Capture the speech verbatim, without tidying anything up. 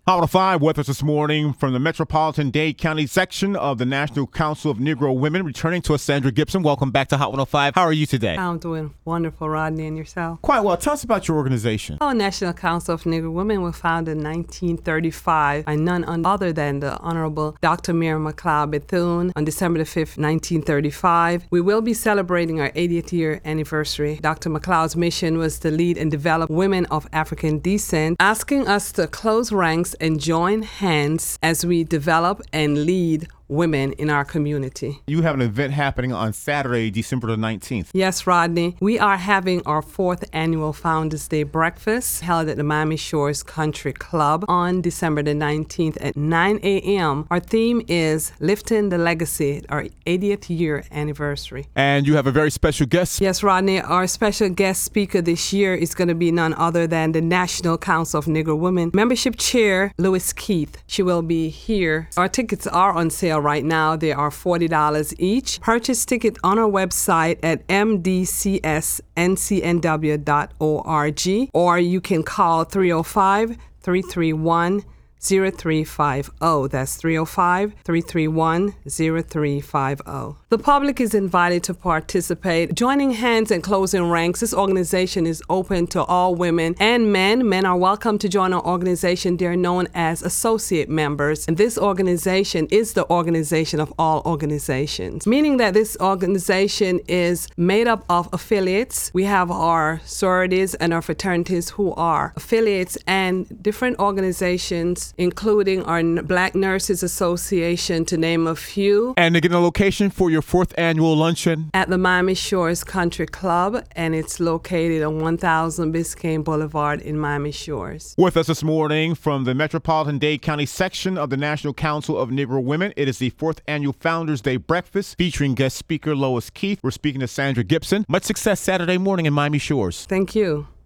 Hot one oh five with us this morning from the Metropolitan-Dade County section of the National Council of Negro Women, returning to us, Sandra Gibson. Welcome back to Hot one oh five. How are you today? I'm doing wonderful, Rodney, and yourself? Quite well. Tell us about your organization. Our National Council of Negro Women was founded in nineteen thirty-five by none other than the Honorable Doctor Mary McLeod Bethune on December the fifth, nineteen thirty-five. We will be celebrating our eightieth year anniversary. Doctor McLeod's mission was to lead and develop women of African descent, asking us to close ranks and join hands as we develop and lead women in our community. You have an event happening on Saturday, December the nineteenth. Yes, Rodney. We are having our fourth annual Founders Day breakfast held at the Miami Shores Country Club on December the nineteenth at nine a.m. Our theme is Lifting the Legacy, our eightieth year anniversary. And you have a very special guest. Yes, Rodney. Our special guest speaker this year is going to be none other than the National Council of Negro Women Membership Chair, Lois Keith. She will be here. Our tickets are on sale right now. They are forty dollars each. Purchase ticket on our website at m d c s n c n w dot org, or you can call three oh five, three three one, zero three five zero. That's three oh five, three three one, zero three five zero. The public is invited to participate. Joining hands and closing ranks, this organization is open to all women and men. Men are welcome to join our organization. They're known as associate members. And this organization is the organization of all organizations, meaning that this organization is made up of affiliates. We have our sororities and our fraternities who are affiliates, and different organizations, including our Black Nurses Association, to name a few. And again, a location for your fourth annual luncheon? At the Miami Shores Country Club, and it's located on one thousand Biscayne Boulevard in Miami Shores. With us this morning from the Metropolitan-Dade County section of the National Council of Negro Women, it is the fourth annual Founders Day breakfast featuring guest speaker Lois Keith. We're speaking to Sandra Gibson. Much success Saturday morning in Miami Shores. Thank you.